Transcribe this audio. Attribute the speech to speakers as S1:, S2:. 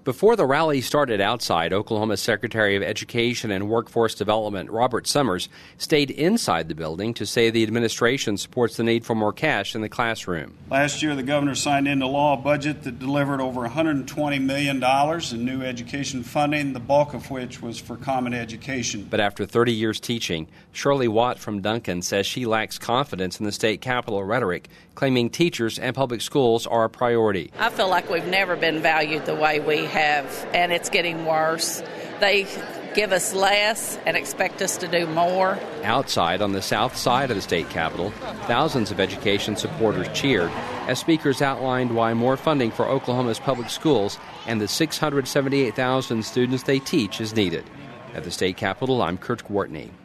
S1: Before the rally started outside, Oklahoma's Secretary of Education and Workforce Development, Robert Summers, stayed inside the building to say the administration supports the need for more cash in the classroom.
S2: Last year, the governor signed into law a budget that delivered over $120 million in new education funding, the bulk of which was for common education.
S1: But after 30 years teaching, Shirley Watt from Duncan says she lacks confidence in the state capitol rhetoric, claiming teachers and public schools are a priority.
S3: I feel like we've never been valued the way we have, and it's getting worse. They give us less and expect us to do more.
S1: Outside on the south side of the state capitol, thousands of education supporters cheered as speakers outlined why more funding for Oklahoma's public schools and the 678,000 students they teach is needed. At the state capitol, I'm Kurt Gwartney.